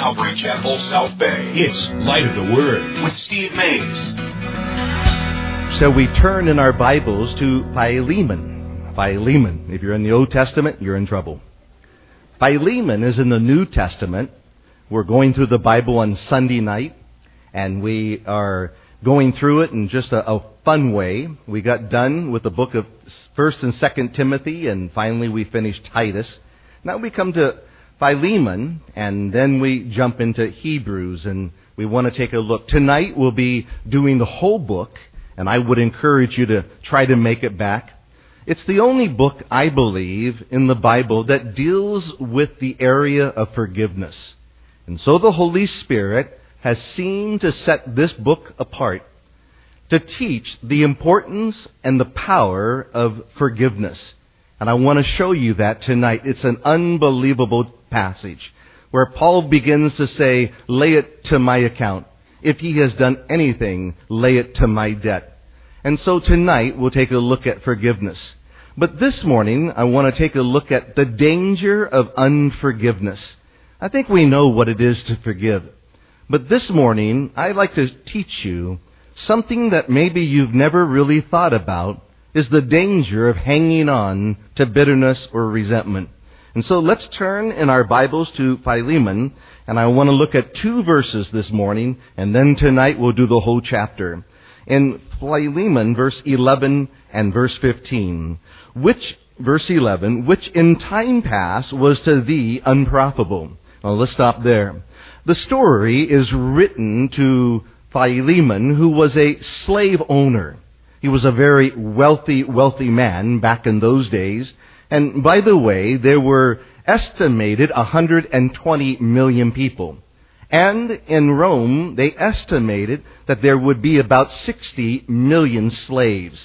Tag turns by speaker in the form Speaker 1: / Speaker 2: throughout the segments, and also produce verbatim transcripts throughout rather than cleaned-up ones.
Speaker 1: Calvary Chapel, South Bay. It's Light of the Word with Steve Mays.
Speaker 2: So we turn in our Bibles to Philemon. Philemon. If you're in the Old Testament, you're in trouble. Philemon is in the New Testament. We're going through the Bible on Sunday night, and we are going through it in just a, a fun way. We got done with the book of First and Second Timothy, and finally we finished Titus. Now we come to Philemon, and then we jump into Hebrews, and we want to take a look. Tonight we'll be doing the whole book, and I would encourage you to try to make it back. It's the only book, I believe, in the Bible that deals with the area of forgiveness. And so the Holy Spirit has seemed to set this book apart to teach the importance and the power of forgiveness. And I want to show you that tonight. It's an unbelievable passage where Paul begins to say, lay it to my account. If he has done anything, lay it to my debt. And so tonight we'll take a look at forgiveness. But this morning I want to take a look at the danger of unforgiveness. I think we know what it is to forgive. But this morning I'd like to teach you something that maybe you've never really thought about, is the danger of hanging on to bitterness or resentment. And so let's turn in our Bibles to Philemon, and I want to look at two verses this morning, and then tonight we'll do the whole chapter. In Philemon, verse eleven and verse fifteen, which, verse eleven, which in time past was to thee unprofitable. Well, let's stop there. The story is written to Philemon, who was a slave owner. He was a very wealthy, wealthy man back in those days. And by the way, there were estimated one hundred twenty million people. And in Rome, they estimated that there would be about sixty million slaves.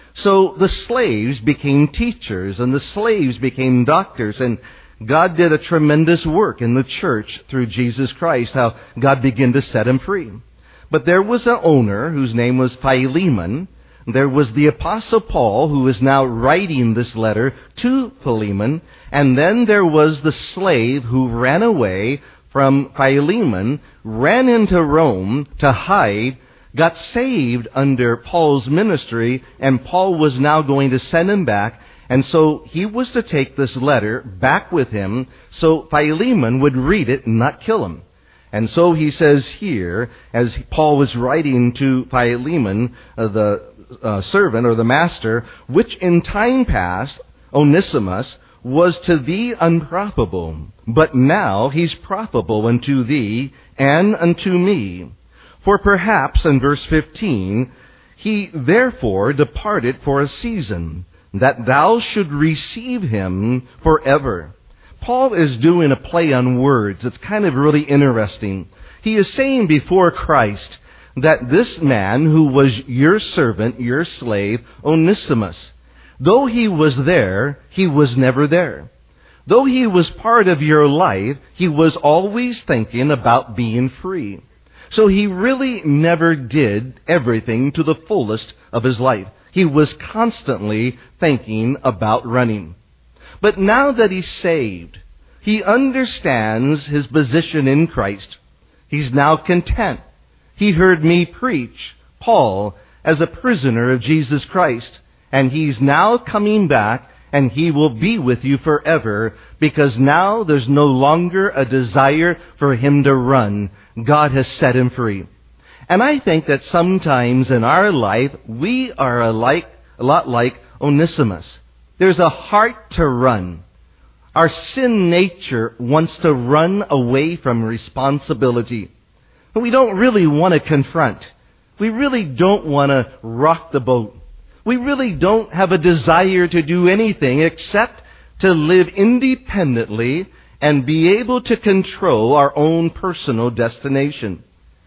Speaker 2: So the slaves became teachers, and the slaves became doctors, and God did a tremendous work in the church through Jesus Christ, how God began to set him free. But there was an owner whose name was Philemon. There was the Apostle Paul, who is now writing this letter to Philemon. And then there was the slave who ran away from Philemon, ran into Rome to hide, got saved under Paul's ministry, and Paul was now going to send him back. And so he was to take this letter back with him so Philemon would read it and not kill him. And so he says here, as Paul was writing to Philemon, uh, the uh, servant or the master, which in time past, Onesimus, was to thee unprofitable, but now he's profitable unto thee and unto me. For perhaps, in verse fifteen, he therefore departed for a season, that thou should receive him forever. Paul is doing a play on words. It's kind of really interesting. He is saying before Christ that this man who was your servant, your slave, Onesimus, though he was there, he was never there. Though he was part of your life, he was always thinking about being free. So he really never did everything to the fullest of his life. He was constantly thinking about running. But now that he's saved, he understands his position in Christ. He's now content. He heard me preach, Paul, as a prisoner of Jesus Christ. And he's now coming back, and he will be with you forever, because now there's no longer a desire for him to run. God has set him free. And I think that sometimes in our life, we are alike, a lot like Onesimus. There's a heart to run. Our sin nature wants to run away from responsibility. We don't really want to confront. We really don't want to rock the boat. We really don't have a desire to do anything except to live independently and be able to control our own personal destination.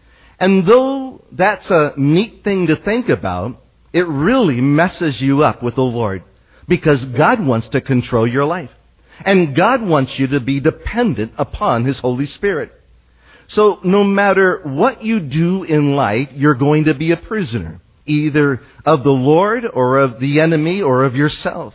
Speaker 2: And though that's a neat thing to think about, it really messes you up with the Lord, because God wants to control your life. And God wants you to be dependent upon His Holy Spirit. So no matter what you do in life, you're going to be a prisoner, either of the Lord or of the enemy or of yourself.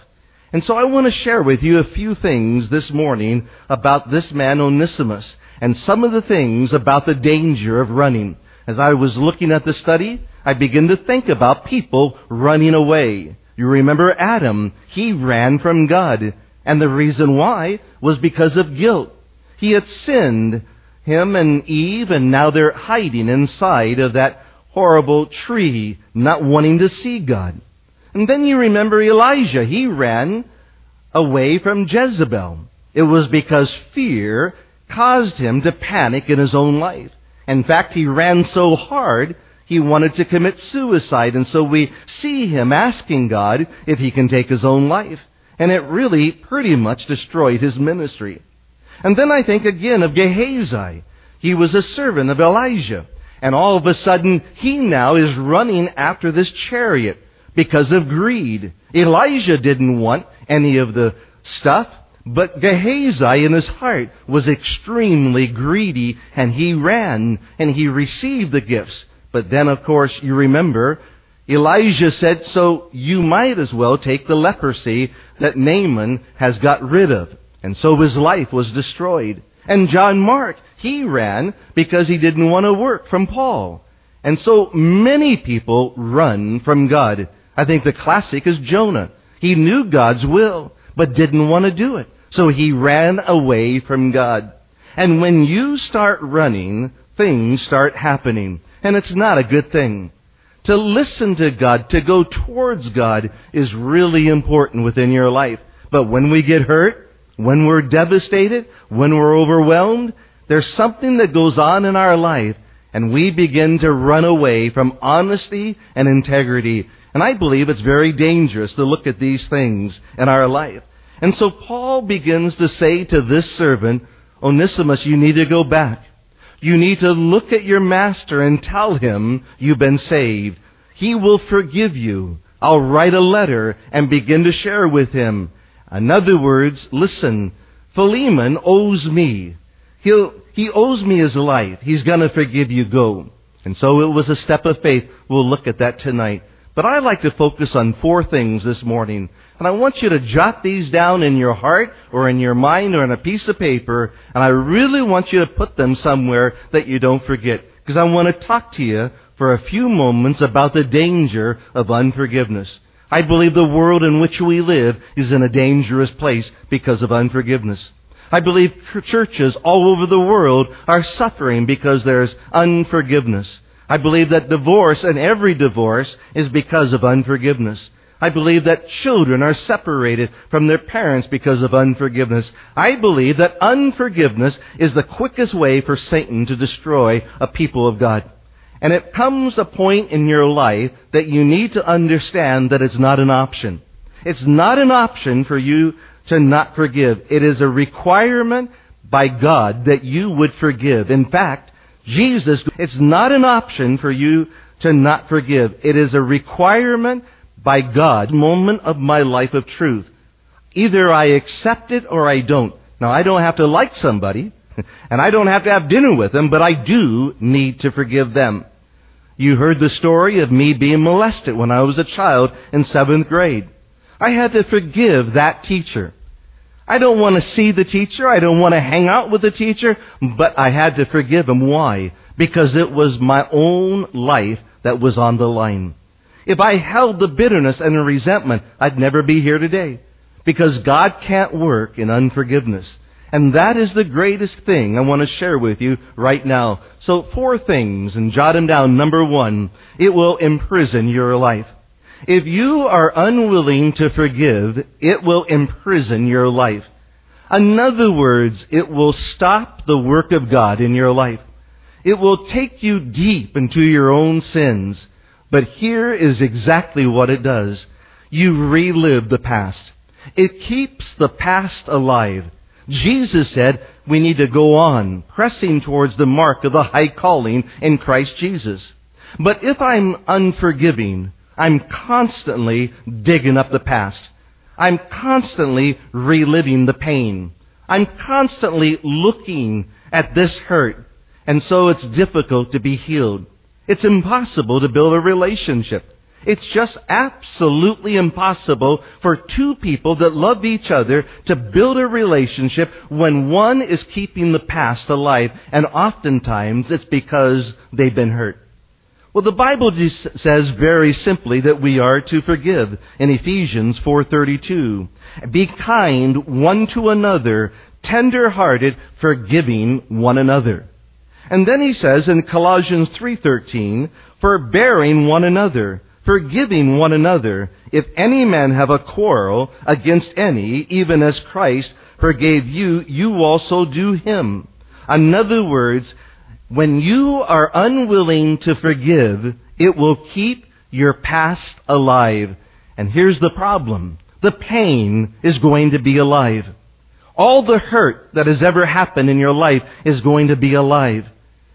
Speaker 2: And so I want to share with you a few things this morning about this man Onesimus and some of the things about the danger of running. As I was looking at the study, I began to think about people running away. You remember Adam, he ran from God. And the reason why was because of guilt. He had sinned, him and Eve, and now they're hiding inside of that horrible tree, not wanting to see God. And then you remember Elijah. He ran away from Jezebel. It was because fear caused him to panic in his own life. In fact, he ran so hard, he wanted to commit suicide. And so we see him asking God if he can take his own life. And it really pretty much destroyed his ministry. And then I think again of Gehazi. He was a servant of Elijah. And all of a sudden, he now is running after this chariot because of greed. Elijah didn't want any of the stuff, but Gehazi in his heart was extremely greedy, and he ran and he received the gifts. But then, of course, you remember, Elijah said, so you might as well take the leprosy that Naaman has got rid of. And so his life was destroyed. And John Mark, he ran because he didn't want to work from Paul. And so many people run from God. I think the classic is Jonah. He knew God's will, but didn't want to do it. So he ran away from God. And when you start running, things start happening. And it's not a good thing. To listen to God, to go towards God, is really important within your life. But when we get hurt, when we're devastated, when we're overwhelmed, there's something that goes on in our life, and we begin to run away from honesty and integrity. And I believe it's very dangerous to look at these things in our life. And so Paul begins to say to this servant, Onesimus, you need to go back. You need to look at your master and tell him you've been saved. He will forgive you. I'll write a letter and begin to share with him. In other words, listen, Philemon owes me. He'll, he owes me his life. He's going to forgive you. Go. And so it was a step of faith. We'll look at that tonight. But I'd like to focus on four things this morning. And I want you to jot these down in your heart or in your mind or on a piece of paper. And I really want you to put them somewhere that you don't forget. Because I want to talk to you for a few moments about the danger of unforgiveness. I believe the world in which we live is in a dangerous place because of unforgiveness. I believe churches all over the world are suffering because there's unforgiveness. I believe that divorce, and every divorce, is because of unforgiveness. I believe that children are separated from their parents because of unforgiveness. I believe that unforgiveness is the quickest way for Satan to destroy a people of God. And it comes a point in your life that you need to understand that it's not an option. It's not an option for you to not forgive. It is a requirement by God that you would forgive. In fact, Jesus, it's not an option for you to not forgive. It is a requirement by God. Moment of my life of truth. Either I accept it or I don't. Now, I don't have to like somebody, and I don't have to have dinner with them, but I do need to forgive them. You heard the story of me being molested when I was a child in seventh grade. I had to forgive that teacher. I don't want to see the teacher. I don't want to hang out with the teacher, but I had to forgive him. Why? Because it was my own life that was on the line. If I held the bitterness and the resentment, I'd never be here today. Because God can't work in unforgiveness. And that is the greatest thing I want to share with you right now. So four things, and jot them down. Number one, it will imprison your life. If you are unwilling to forgive, it will imprison your life. In other words, it will stop the work of God in your life. It will take you deep into your own sins. But here is exactly what it does. You relive the past. It keeps the past alive. Jesus said we need to go on, pressing towards the mark of the high calling in Christ Jesus. But if I'm unforgiving, I'm constantly digging up the past. I'm constantly reliving the pain. I'm constantly looking at this hurt. And so it's difficult to be healed. It's impossible to build a relationship. It's just absolutely impossible for two people that love each other to build a relationship when one is keeping the past alive, and oftentimes it's because they've been hurt. Well, the Bible just says very simply that we are to forgive in Ephesians four thirty-two. Be kind one to another, tender-hearted, forgiving one another. And then he says in Colossians three thirteen, forbearing one another, forgiving one another, if any man have a quarrel against any, even as Christ forgave you, you also do him. In other words, when you are unwilling to forgive, it will keep your past alive. And here's the problem. The pain is going to be alive. All the hurt that has ever happened in your life is going to be alive.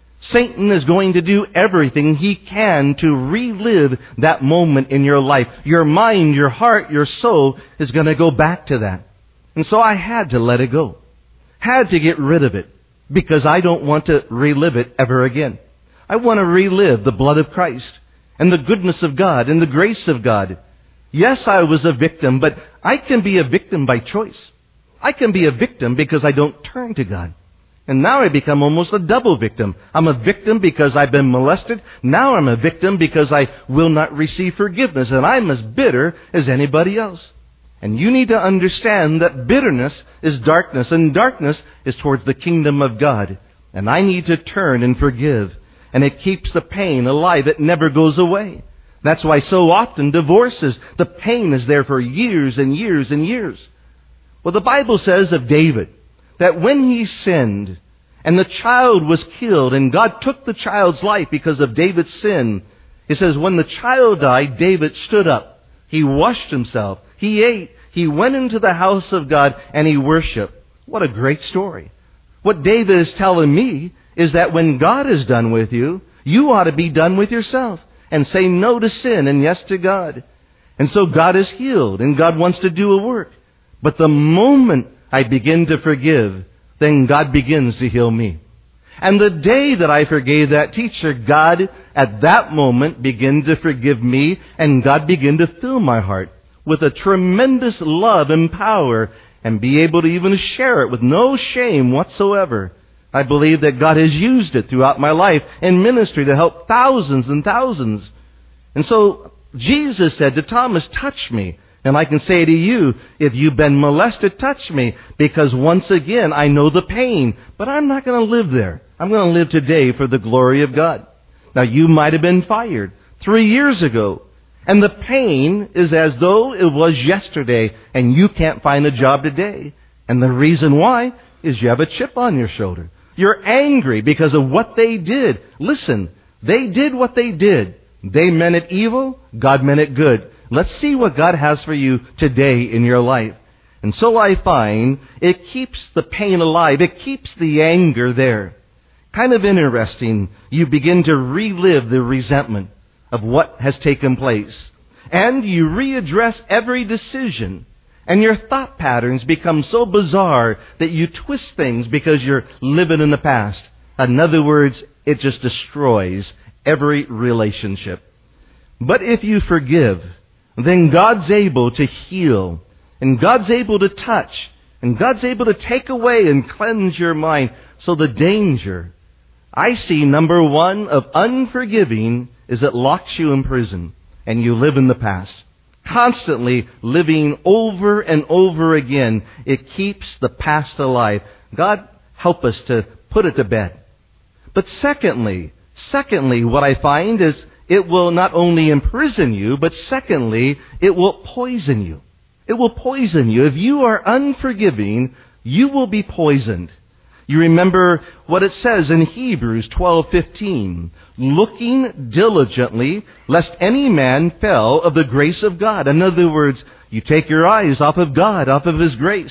Speaker 2: Satan is going to do everything he can to relive that moment in your life. Your mind, your heart, your soul is going to go back to that. And so I had to let it go. Had to get rid of it. Because I don't want to relive it ever again. I want to relive the blood of Christ and the goodness of God and the grace of God. Yes, I was a victim, but I can be a victim by choice. I can be a victim because I don't turn to God. And now I become almost a double victim. I'm a victim because I've been molested. Now I'm a victim because I will not receive forgiveness. And I'm as bitter as anybody else. And you need to understand that bitterness is darkness, and darkness is towards the kingdom of God. And I need to turn and forgive. And it keeps the pain alive. It never goes away. That's why so often divorces, the pain is there for years and years and years. Well, the Bible says of David that when he sinned and the child was killed and God took the child's life because of David's sin, it says when the child died, David stood up. He washed himself. He ate. He went into the house of God and he worshiped. What a great story. What David is telling me is that when God is done with you, you ought to be done with yourself and say no to sin and yes to God. And so God is healed and God wants to do a work. But the moment I begin to forgive, then God begins to heal me. And the day that I forgave that teacher, God at that moment began to forgive me, and God began to fill my heart with a tremendous love and power and be able to even share it with no shame whatsoever. I believe that God has used it throughout my life in ministry to help thousands and thousands. And so Jesus said to Thomas, touch me. And I can say to you, if you've been molested, touch me. Because once again, I know the pain. But I'm not going to live there. I'm going to live today for the glory of God. Now, you might have been fired three years ago. And the pain is as though it was yesterday. And you can't find a job today. And the reason why is you have a chip on your shoulder. You're angry because of what they did. Listen, they did what they did. They meant it evil. God meant it good. Let's see what God has for you today in your life. And so I find it keeps the pain alive. It keeps the anger there. Kind of interesting. You begin to relive the resentment of what has taken place. And you readdress every decision. And your thought patterns become so bizarre that you twist things because you're living in the past. In other words, it just destroys every relationship. But if you forgive, then God's able to heal, and God's able to touch, and God's able to take away and cleanse your mind. So the danger, I see, number one, of unforgiving is it locks you in prison, and you live in the past. Constantly living over and over again, it keeps the past alive. God, help us to put it to bed. But secondly, secondly, what I find is it will not only imprison you, but secondly, it will poison you. It will poison you. If you are unforgiving, you will be poisoned. You remember what it says in Hebrews twelve fifteen, looking diligently, lest any man fail of the grace of God. In other words, you take your eyes off of God, off of His grace.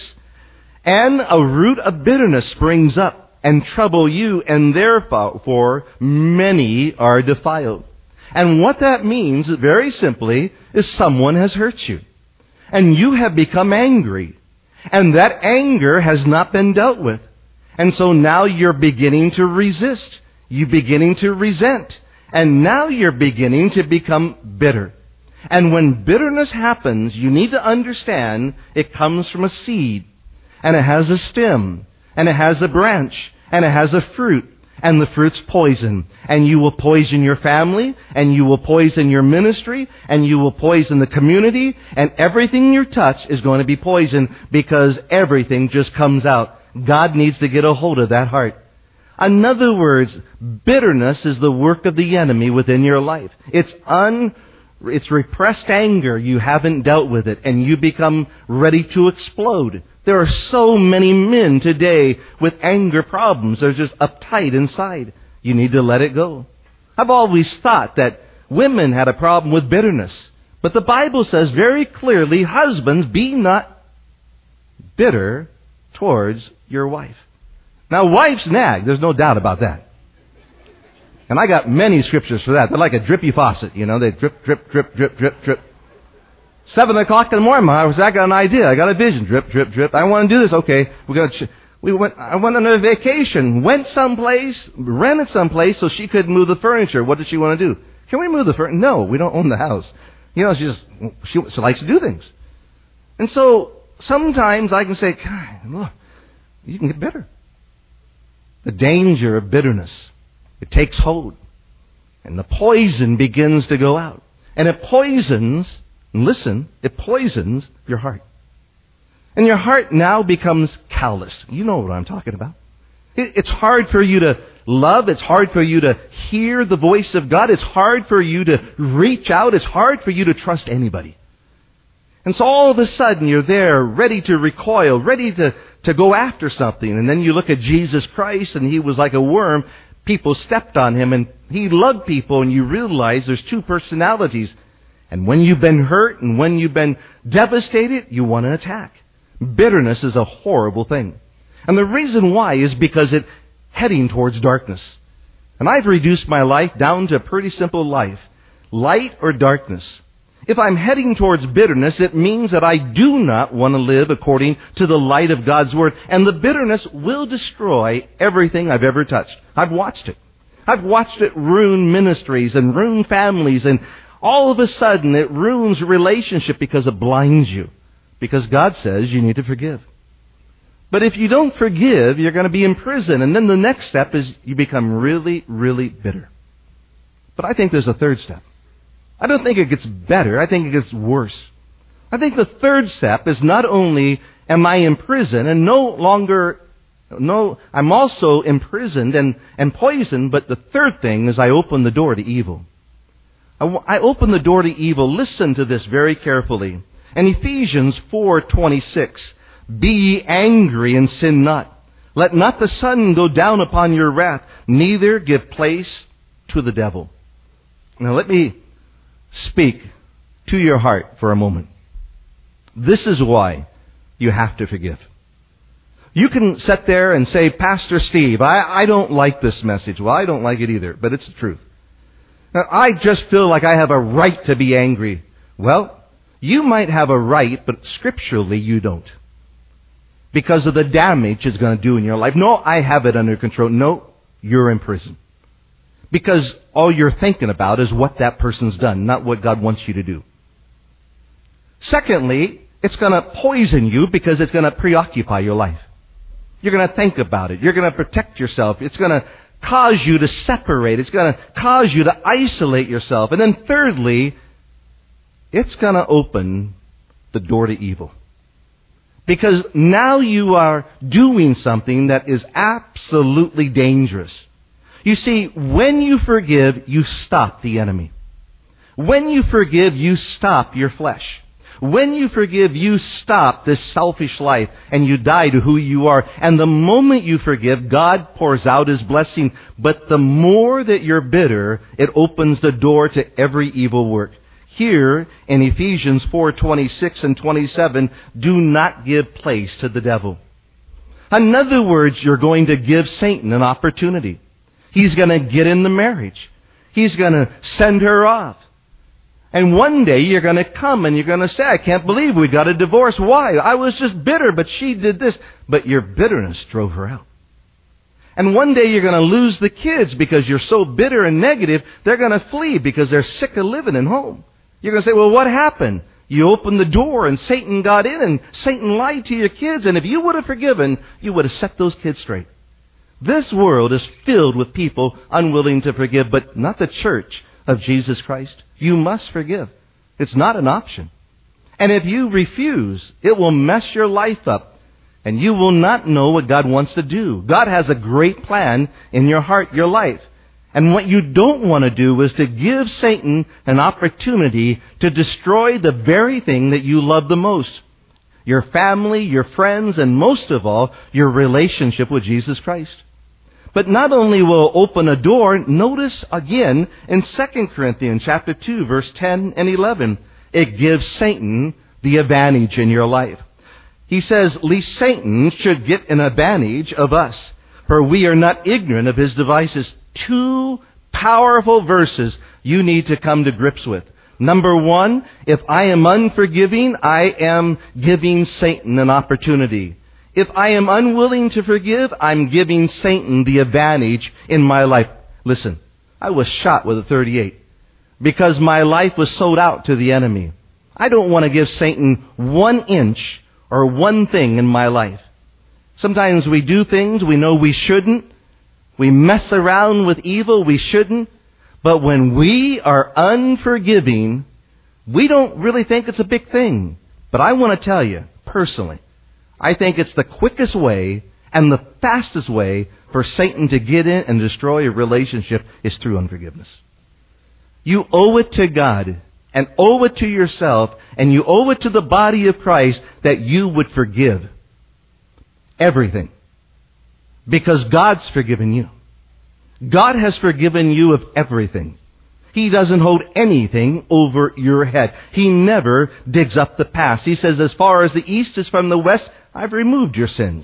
Speaker 2: And a root of bitterness springs up and trouble you, and therefore many are defiled. And what that means, very simply, is someone has hurt you. And you have become angry. And that anger has not been dealt with. And so now you're beginning to resist. You're beginning to resent. And now you're beginning to become bitter. And when bitterness happens, you need to understand it comes from a seed, and it has a stem, and it has a branch, and it has a fruit, and the fruit's poison. And you will poison your family, and you will poison your ministry, and you will poison the community, and everything you touch is going to be poisoned because everything just comes out. God needs to get a hold of that heart. In other words, bitterness is the work of the enemy within your life. It's un It's repressed anger. You haven't dealt with it, and you become ready to explode. There are so many men today with anger problems. They're just uptight inside. You need to let it go. I've always thought that women had a problem with bitterness. But the Bible says very clearly, husbands, be not bitter towards your wife. Now, wives nag. There's no doubt about that. And I got many scriptures for that. They're like a drippy faucet, you know. They drip, drip, drip, drip, drip, drip. Seven o'clock in the morning, I was, I got an idea. I got a vision. Drip, drip, drip. I want to do this. Okay, we're gonna. Ch- we went. I went on a vacation. Went someplace. Rented someplace so she could move the furniture. What does she want to do? Can we move the furniture? No, we don't own the house. You know, she just she, she likes to do things. And so sometimes I can say, God, look, you can get bitter. The danger of bitterness. It takes hold. And the poison begins to go out. And it poisons, and listen, it poisons your heart. And your heart now becomes callous. You know what I'm talking about. It, it's hard for you to love. It's hard for you to hear the voice of God. It's hard for you to reach out. It's hard for you to trust anybody. And so all of a sudden you're there, ready to recoil, ready to, to go after something. And then you look at Jesus Christ, and He was like a worm. People stepped on Him, and He loved people, and you realize there's two personalities. And when you've been hurt and when you've been devastated, you want to attack. Bitterness is a horrible thing. And the reason why is because it's heading towards darkness. And I've reduced my life down to a pretty simple life. Light or darkness. If I'm heading towards bitterness, it means that I do not want to live according to the light of God's Word. And the bitterness will destroy everything I've ever touched. I've watched it. I've watched it ruin ministries and ruin families. And all of a sudden it ruins relationship because it blinds you. Because God says you need to forgive. But if you don't forgive, you're going to be in prison. And then the next step is you become really, really bitter. But I think there's a third step. I don't think it gets better. I think it gets worse. I think the third step is not only am I in prison and no longer, no, I'm also imprisoned and, and poisoned, but the third thing is I open the door to evil. I, I open the door to evil. Listen to this very carefully. In Ephesians four twenty-six, be ye angry and sin not. Let not the sun go down upon your wrath, neither give place to the devil. Now let me speak to your heart for a moment. This is why you have to forgive. You can sit there and say, Pastor Steve, I, I don't like this message. Well, I don't like it either, but it's the truth. Now, I just feel like I have a right to be angry. Well, you might have a right, but scripturally you don't. Because of the damage it's going to do in your life. No, I have it under control. No, you're in prison. Because all you're thinking about is what that person's done, not what God wants you to do. Secondly, it's going to poison you because it's going to preoccupy your life. You're going to think about it. You're going to protect yourself. It's going to cause you to separate. It's going to cause you to isolate yourself. And then thirdly, it's going to open the door to evil. Because now you are doing something that is absolutely dangerous. You see, when you forgive, you stop the enemy. When you forgive, you stop your flesh. When you forgive, you stop this selfish life and you die to who you are. And the moment you forgive, God pours out His blessing. But the more that you're bitter, it opens the door to every evil work. Here in Ephesians four twenty-six and twenty-seven, do not give place to the devil. In other words, you're going to give Satan an opportunity. He's going to get in the marriage. He's going to send her off. And one day you're going to come and you're going to say, I can't believe we got a divorce. Why? I was just bitter, but she did this. But your bitterness drove her out. And one day you're going to lose the kids because you're so bitter and negative, they're going to flee because they're sick of living at home. You're going to say, well, what happened? You opened the door and Satan got in and Satan lied to your kids. And if you would have forgiven, you would have set those kids straight. This world is filled with people unwilling to forgive, but not the church of Jesus Christ. You must forgive. It's not an option. And if you refuse, it will mess your life up. And you will not know what God wants to do. God has a great plan in your heart, your life. And what you don't want to do is to give Satan an opportunity to destroy the very thing that you love the most. Your family, your friends, and most of all, your relationship with Jesus Christ. But not only will it open a door, notice again in Second Corinthians chapter two, verse ten and eleven, it gives Satan the advantage in your life. He says, lest Satan should get an advantage of us, for we are not ignorant of his devices. Two powerful verses you need to come to grips with. Number one, if I am unforgiving, I am giving Satan an opportunity. If I am unwilling to forgive, I'm giving Satan the advantage in my life. Listen, I was shot with a thirty-eight because my life was sold out to the enemy. I don't want to give Satan one inch or one thing in my life. Sometimes we do things we know we shouldn't. We mess around with evil we shouldn't. But when we are unforgiving, we don't really think it's a big thing. But I want to tell you, personally, I think it's the quickest way and the fastest way for Satan to get in and destroy a relationship is through unforgiveness. You owe it to God and owe it to yourself and you owe it to the body of Christ that you would forgive everything. Because God's forgiven you. God has forgiven you of everything. He doesn't hold anything over your head. He never digs up the past. He says, as far as the east is from the west, I've removed your sins.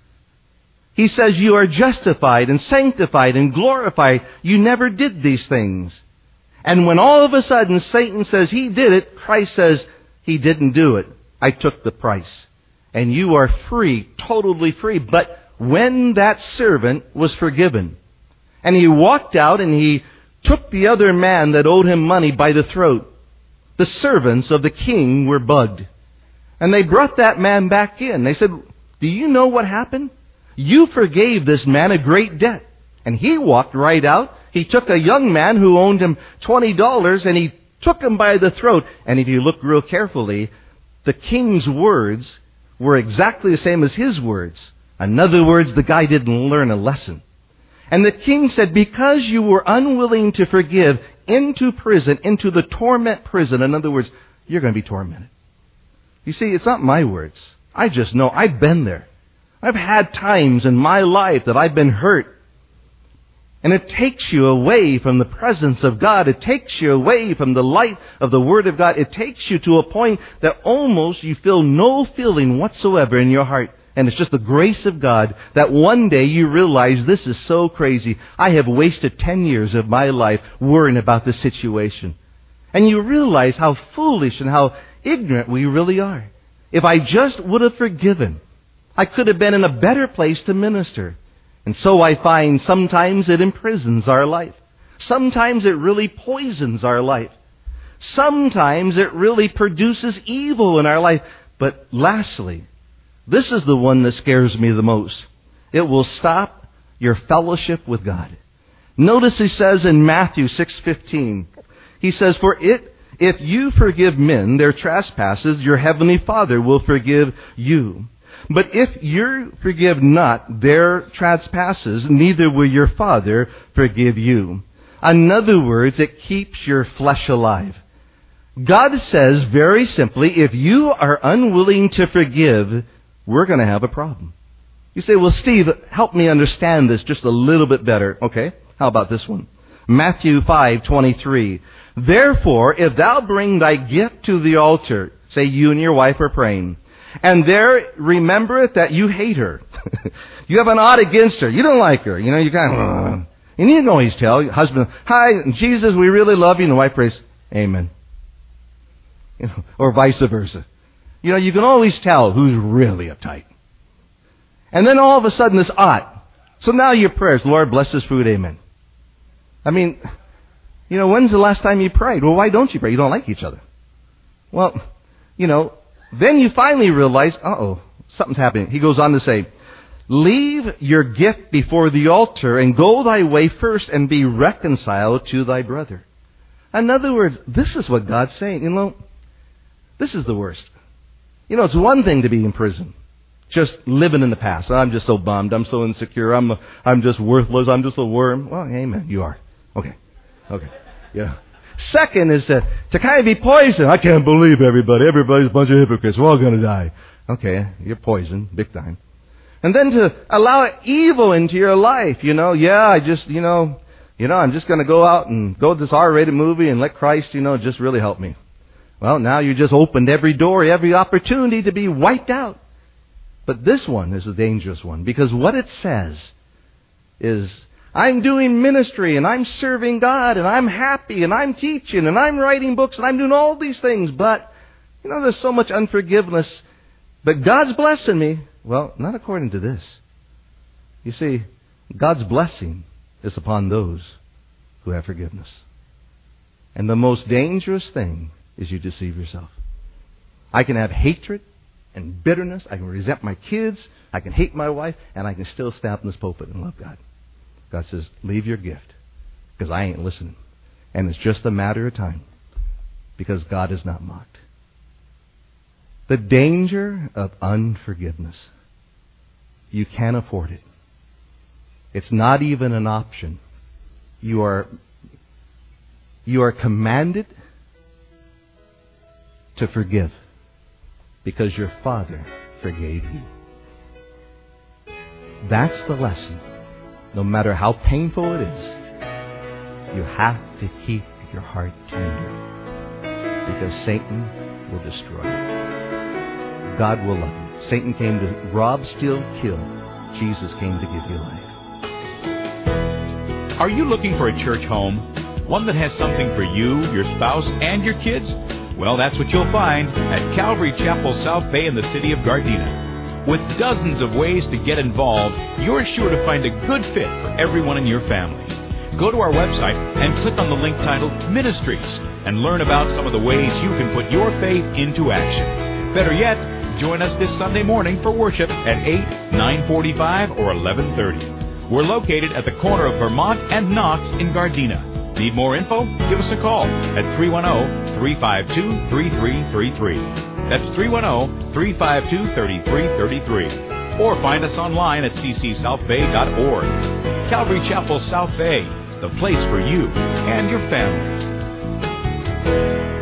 Speaker 2: He says you are justified and sanctified and glorified. You never did these things. And when all of a sudden Satan says he did it, Christ says he didn't do it. I took the price. And you are free, totally free. But when that servant was forgiven, and he walked out and he took the other man that owed him money by the throat, the servants of the king were bugged. And they brought that man back in. They said, do you know what happened? You forgave this man a great debt. And he walked right out. He took a young man who owed him twenty dollars and he took him by the throat. And if you look real carefully, the king's words were exactly the same as his words. In other words, the guy didn't learn a lesson. And the king said, because you were unwilling to forgive, into prison, into the torment prison. In other words, you're going to be tormented. You see, it's not my words. I just know. I've been there. I've had times in my life that I've been hurt. And it takes you away from the presence of God. It takes you away from the light of the Word of God. It takes you to a point that almost you feel no feeling whatsoever in your heart. And it's just the grace of God that one day you realize this is so crazy. I have wasted ten years of my life worrying about this situation. And you realize how foolish and how ignorant we really are. If I just would have forgiven, I could have been in a better place to minister. And so I find sometimes it imprisons our life. Sometimes it really poisons our life. Sometimes it really produces evil in our life. But lastly, this is the one that scares me the most. It will stop your fellowship with God. Notice he says in Matthew six fifteen, he says, for it, if you forgive men their trespasses, your heavenly Father will forgive you. But if you forgive not their trespasses, neither will your Father forgive you. In other words, it keeps your flesh alive. God says very simply, if you are unwilling to forgive, we're going to have a problem. You say, well, Steve, help me understand this just a little bit better. Okay, how about this one? Matthew five twenty-three. Therefore, if thou bring thy gift to the altar, say you and your wife are praying, and there remember it that you hate her. You have an odd against her. You don't like her. You know, you kind of, uh, and you can always tell your husband, hi, Jesus, we really love you. And the wife prays, amen. You know, or vice versa. You know, you can always tell who's really uptight. And then all of a sudden it's odd. So now your prayers, Lord, bless this food, amen. I mean, you know, when's the last time you prayed? Well, why don't you pray? You don't like each other. Well, you know, then you finally realize, uh-oh, something's happening. He goes on to say, leave your gift before the altar and go thy way first and be reconciled to thy brother. In other words, this is what God's saying. You know, this is the worst. You know, it's one thing to be in prison, just living in the past. I'm just so bummed. I'm so insecure. I'm I'm just worthless. I'm just a worm. Well, amen. You are. Okay. Okay. Yeah. Second is to, to kind of be poisoned. I can't believe everybody. Everybody's a bunch of hypocrites. We're all going to die. Okay. You're poisoned. Big time. And then to allow evil into your life. You know, yeah, I just, you know, you know, I'm just going to go out and go to this R-rated movie and let Christ, you know, just really help me. Well, now you just opened every door, every opportunity to be wiped out. But this one is a dangerous one, because what it says is, I'm doing ministry and I'm serving God and I'm happy and I'm teaching and I'm writing books and I'm doing all these things, but, you know, there's so much unforgiveness. But God's blessing me. Well, not according to this. You see, God's blessing is upon those who have forgiveness. And the most dangerous thing is you deceive yourself. I can have hatred and bitterness. I can resent my kids. I can hate my wife. And I can still stand in this pulpit and love God. God says, leave your gift, because I ain't listening. And it's just a matter of time, because God is not mocked. The danger of unforgiveness. You can't afford it. It's not even an option. You are, you are commanded to forgive, because your Father forgave you. That's the lesson. No matter how painful it is, you have to keep your heart tender, because Satan will destroy you. God will love you. Satan came to rob, steal, kill. Jesus came to give you life.
Speaker 1: Are you looking for a church home? One that has something for you, your spouse, and your kids? Well, that's what you'll find at Calvary Chapel South Bay in the city of Gardena. With dozens of ways to get involved, you're sure to find a good fit for everyone in your family. Go to our website and click on the link titled Ministries and learn about some of the ways you can put your faith into action. Better yet, join us this Sunday morning for worship at eight, nine forty-five, or eleven thirty. We're located at the corner of Vermont and Knox in Gardena. Need more info? Give us a call at three one zero, three five two, three three three three. That's three one zero, three five two, three three three three. Or find us online at c c south bay dot org. Calvary Chapel South Bay, the place for you and your family.